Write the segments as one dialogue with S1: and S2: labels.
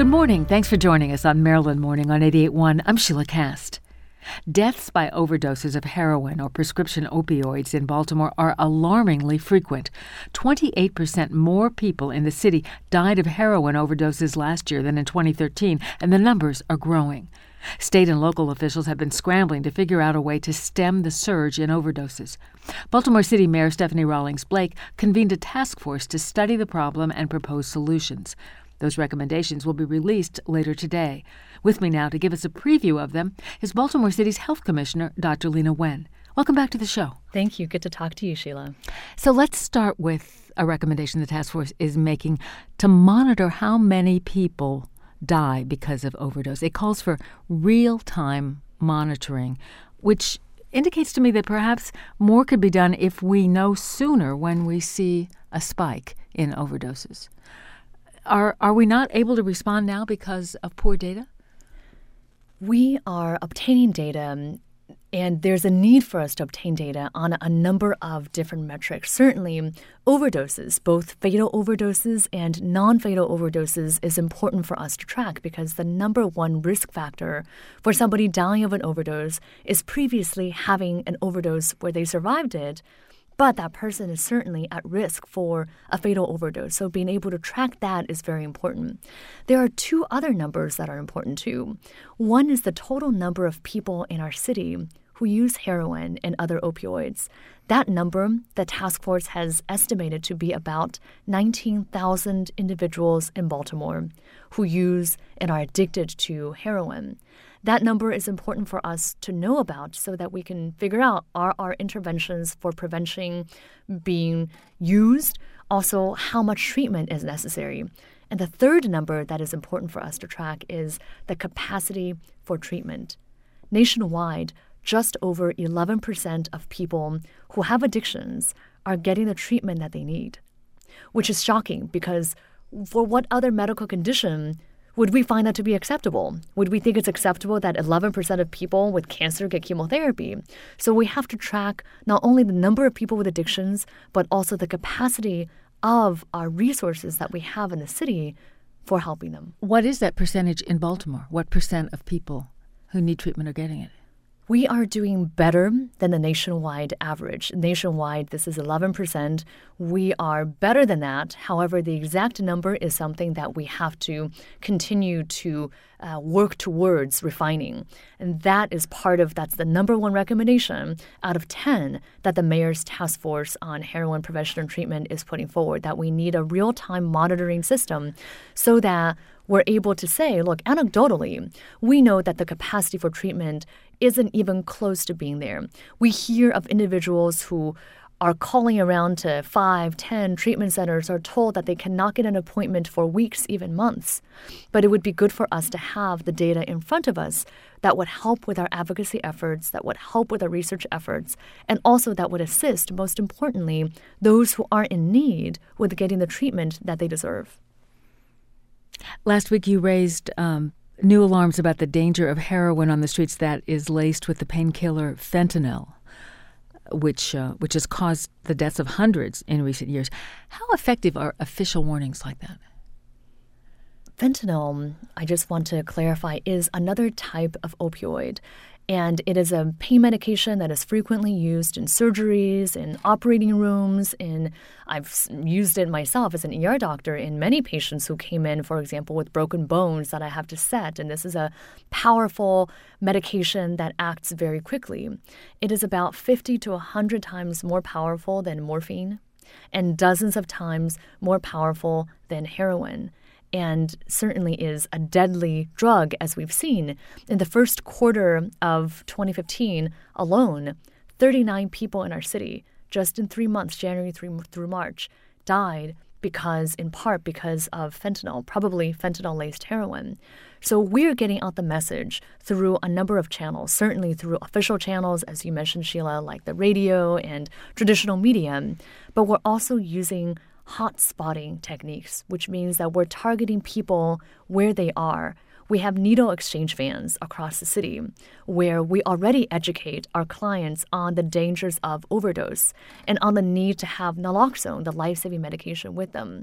S1: Good morning. Thanks for joining us on Maryland Morning on 88.1. I'm Sheila Cast. Deaths by overdoses of heroin or prescription opioids in Baltimore are alarmingly frequent. 28% more people in the city died of heroin overdoses last year than in 2013, and the numbers are growing. State and local officials have been scrambling to figure out a way to stem the surge in overdoses. Baltimore City Mayor Stephanie Rawlings Blake convened a task force to study the problem and propose solutions. Those recommendations will be released later today. With me now to give us a preview of them is Baltimore City's Health Commissioner, Dr. Lena Wen. Welcome back to the show.
S2: Thank you. Good to talk to you, Sheila.
S1: So let's start with a recommendation the task force is making to monitor how many people die because of overdose. It calls for real-time monitoring, which indicates to me that perhaps more could be done if we know sooner when we see a spike in overdoses. Are we not able to respond now because of poor data?
S2: We are obtaining data, and there's a need for us to obtain data on a number of different metrics. Certainly, overdoses, both fatal overdoses and non-fatal overdoses, is important for us to track because the number one risk factor for somebody dying of an overdose is previously having an overdose where they survived it, but that person is certainly at risk for a fatal overdose. So being able to track that is very important. There are two other numbers that are important too. One is the total number of people in our city who use heroin and other opioids. That number, the task force has estimated to be about 19,000 individuals in Baltimore who use and are addicted to heroin. That number is important for us to know about so that we can figure out, are our interventions for prevention being used? Also, how much treatment is necessary? And the third number that is important for us to track is the capacity for treatment. Nationwide, just over 11% of people who have addictions are getting the treatment that they need, which is shocking because for what other medical condition would we find that to be acceptable? Would we think it's acceptable that 11% of people with cancer get chemotherapy? So we have to track not only the number of people with addictions, but also the capacity of our resources that we have in the city for helping them.
S1: What is that percentage in Baltimore? What percent of people who need treatment are getting it?
S2: We are doing better than the nationwide average. Nationwide, this is 11%. We are better than that. However, the exact number is something that we have to continue to work towards refining. And that's the number one recommendation out of 10 that the mayor's task force on heroin prevention and treatment is putting forward, that we need a real-time monitoring system so that we're able to say, look, anecdotally, we know that the capacity for treatment isn't even close to being there. We hear of individuals who are calling around to 5, 10 treatment centers, are told that they cannot get an appointment for weeks, even months. But it would be good for us to have the data in front of us that would help with our advocacy efforts, that would help with our research efforts, and also that would assist, most importantly, those who are in need with getting the treatment that they deserve.
S1: Last week you raised new alarms about the danger of heroin on the streets that is laced with the painkiller fentanyl, which has caused the deaths of hundreds in recent years. How effective are official warnings like that?
S2: Fentanyl, I just want to clarify, is another type of opioid. And it is a pain medication that is frequently used in surgeries, in operating rooms, I've used it myself as an ER doctor in many patients who came in, for example, with broken bones that I have to set. And this is a powerful medication that acts very quickly. It is about 50 to 100 times more powerful than morphine and dozens of times more powerful than heroin, and certainly is a deadly drug, as we've seen. In the first quarter of 2015 alone, 39 people in our city, just in 3 months, January through March, died in part because of fentanyl, probably fentanyl-laced heroin. So we're getting out the message through a number of channels, certainly through official channels, as you mentioned, Sheila, like the radio and traditional media, but we're also using hot spotting techniques, which means that we're targeting people where they are. We have needle exchange vans across the city where we already educate our clients on the dangers of overdose and on the need to have naloxone, the life-saving medication, with them.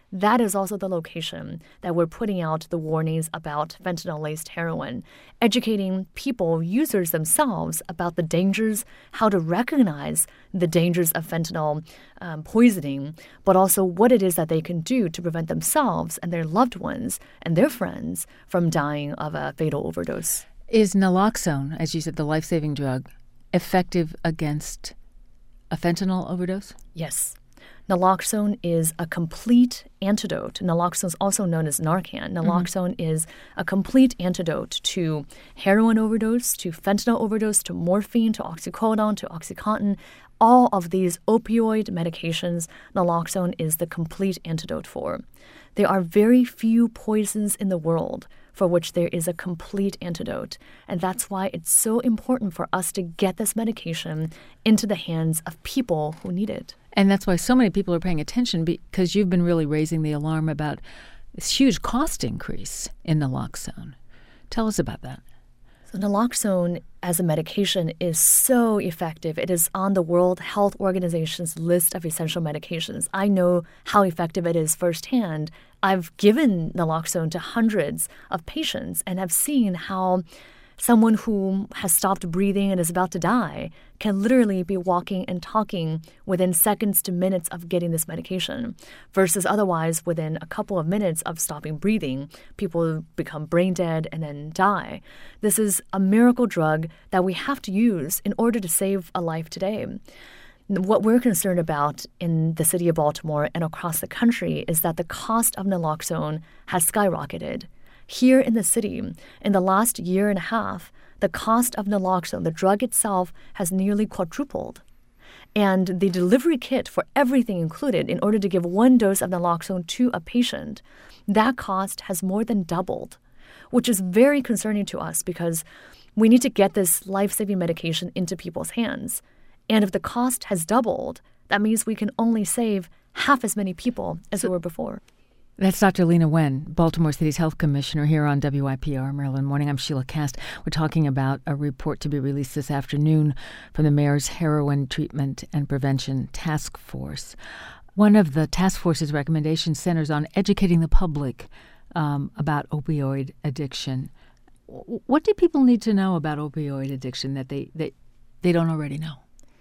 S2: that is also the location that we're putting out the warnings about fentanyl-laced heroin, educating people, users themselves, about the dangers, how to recognize the dangers of fentanyl poisoning, but also what it is that they can do to prevent themselves and their loved ones and their friends from dying of a fatal overdose.
S1: Is naloxone, as you said, the life-saving drug, effective against a fentanyl overdose?
S2: Yes. Naloxone is a complete antidote. Naloxone is also known as Narcan. Naloxone is a complete antidote to heroin overdose, to fentanyl overdose, to morphine, to oxycodone, to OxyContin. All of these opioid medications, naloxone is the complete antidote for. There are very few poisons in the world for which there is a complete antidote. And that's why it's so important for us to get this medication into the hands of people who need it.
S1: And that's why so many people are paying attention, because you've been really raising the alarm about this huge cost increase in naloxone. Tell us about that.
S2: So naloxone as a medication is so effective. It is on the World Health Organization's list of essential medications. I know how effective it is firsthand. I've given naloxone to hundreds of patients and have seen how someone who has stopped breathing and is about to die can literally be walking and talking within seconds to minutes of getting this medication, versus otherwise within a couple of minutes of stopping breathing, people become brain dead and then die. This is a miracle drug that we have to use in order to save a life today. What we're concerned about in the city of Baltimore and across the country is that the cost of naloxone has skyrocketed. Here in the city, in the last year and a half, the cost of naloxone, the drug itself, has nearly quadrupled. And the delivery kit for everything included, in order to give one dose of naloxone to a patient, that cost has more than doubled, which is very concerning to us because we need to get this life-saving medication into people's hands. And if the cost has doubled, that means we can only save half as many people as there were before.
S1: That's Dr. Leana Wen, Baltimore City's health commissioner, here on WIPR Maryland Morning. I'm Sheila Kast. We're talking about a report to be released this afternoon from the mayor's heroin treatment and prevention task force. One of the task force's recommendations centers on educating the public about opioid addiction. What do people need to know about opioid addiction that they don't already know?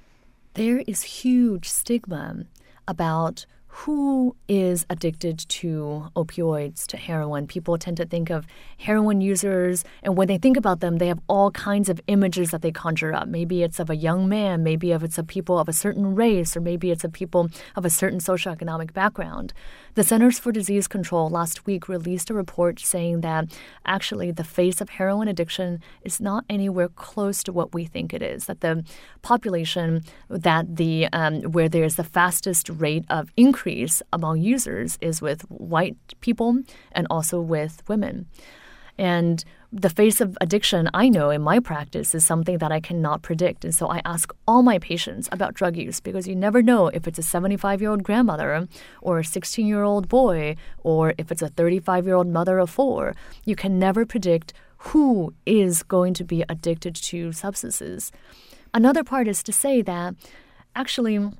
S2: There is huge stigma about who is addicted to opioids, to heroin. People tend to think of heroin users, and when they think about them, they have all kinds of images that they conjure up. Maybe it's of a young man, maybe it's of people of a certain race, or maybe it's of people of a certain socioeconomic background. The Centers for Disease Control last week released a report saying that actually the face of heroin addiction is not anywhere close to what we think it is, that the population that where there's the fastest rate of increase among users is with white people and also with women. And the face of addiction, I know in my practice, is something that I cannot predict. And so I ask all my patients about drug use, because you never know if it's a 75-year-old grandmother or a 16-year-old boy, or if it's a 35-year-old mother of four. You can never predict who is going to be addicted to substances. Another part is to say that actually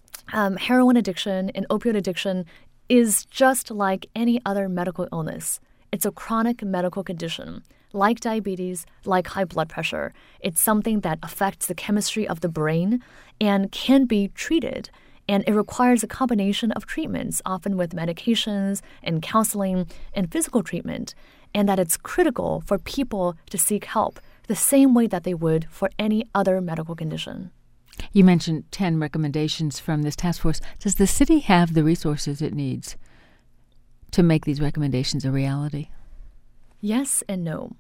S2: heroin addiction and opioid addiction is just like any other medical illness. It's a chronic medical condition, like diabetes, like high blood pressure. It's something that affects the chemistry of the brain and can be treated. And it requires a combination of treatments, often with medications and counseling and physical treatment, and that it's critical for people to seek help the same way that they would for any other medical condition.
S1: You mentioned 10 recommendations from this task force. Does the city have the resources it needs to make these recommendations a reality?
S2: Yes and no.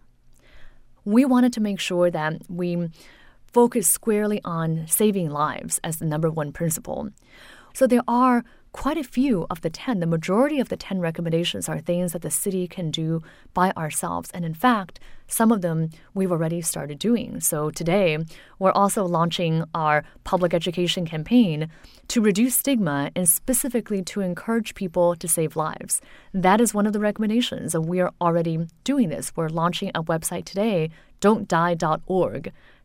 S2: We wanted to make sure that we focus squarely on saving lives as the number one principle. So there are quite a few of the 10. The majority of the 10 recommendations are things that the city can do by ourselves. And in fact, some of them we've already started doing. So today, we're also launching our public education campaign to reduce stigma and specifically to encourage people to save lives. That is one of the recommendations, and we are already doing this. We're launching a website today, don'tdie.org,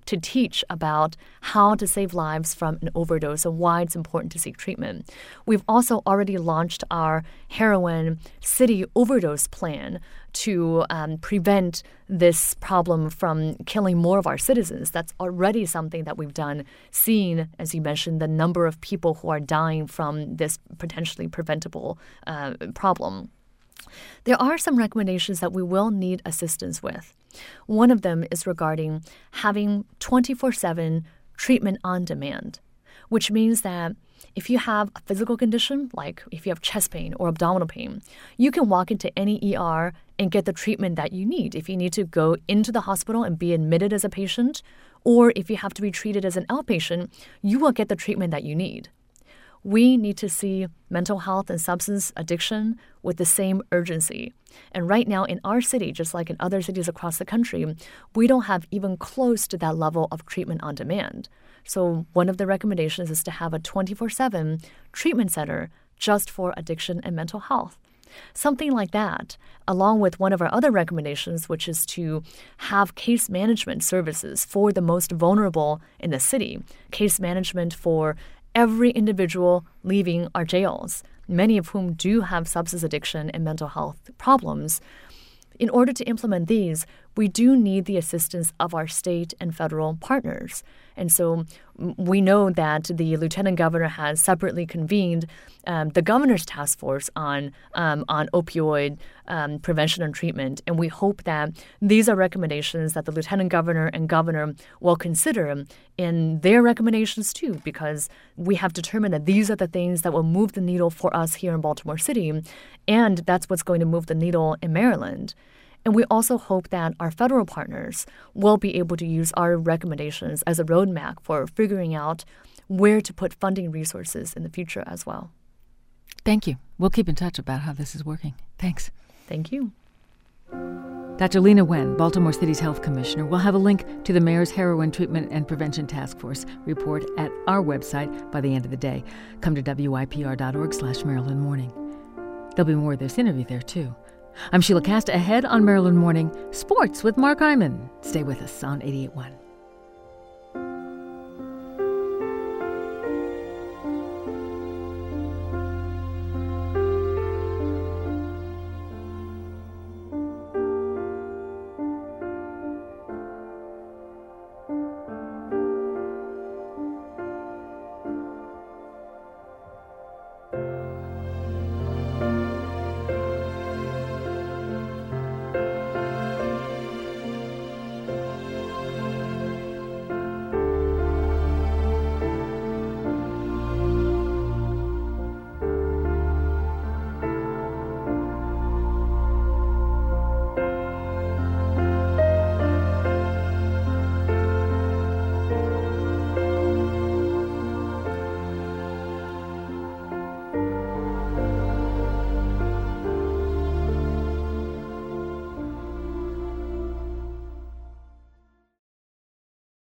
S2: to teach about how to save lives from an overdose and why it's important to seek treatment. We've also already launched our heroin city overdose plan to prevent this problem from killing more of our citizens. That's already something that we've done, seeing, as you mentioned, the number of people who are dying from this potentially preventable problem. There are some recommendations that we will need assistance with. One of them is regarding having 24/7 treatment on demand, which means that if you have a physical condition, like if you have chest pain or abdominal pain, you can walk into any ER and get the treatment that you need. If you need to go into the hospital and be admitted as a patient, or if you have to be treated as an outpatient, you will get the treatment that you need. We need to see mental health and substance addiction with the same urgency. And right now in our city, just like in other cities across the country, we don't have even close to that level of treatment on demand. So one of the recommendations is to have a 24/7 treatment center just for addiction and mental health. Something like that, along with one of our other recommendations, which is to have case management services for the most vulnerable in the city, case management for every individual leaving our jails, many of whom do have substance addiction and mental health problems. In order to implement these, we do need the assistance of our state and federal partners. And so we know that the lieutenant governor has separately convened the governor's task force on opioid prevention and treatment. And we hope that these are recommendations that the lieutenant governor and governor will consider in their recommendations too, because we have determined that these are the things that will move the needle for us here in Baltimore City. And that's what's going to move the needle in Maryland. And we also hope that our federal partners will be able to use our recommendations as a roadmap for figuring out where to put funding resources in the future as well.
S1: Thank you. We'll keep in touch about how this is working. Thanks.
S2: Thank you.
S1: Dr. Leana Wen, Baltimore City's health commissioner, will have a link to the mayor's heroin treatment and prevention task force report at our website by the end of the day. Come to WIPR.org/Maryland Morning. There'll be more of this interview there, too. I'm Sheila Cast. Ahead on Maryland Morning, sports with Mark Hyman. Stay with us on 88.1.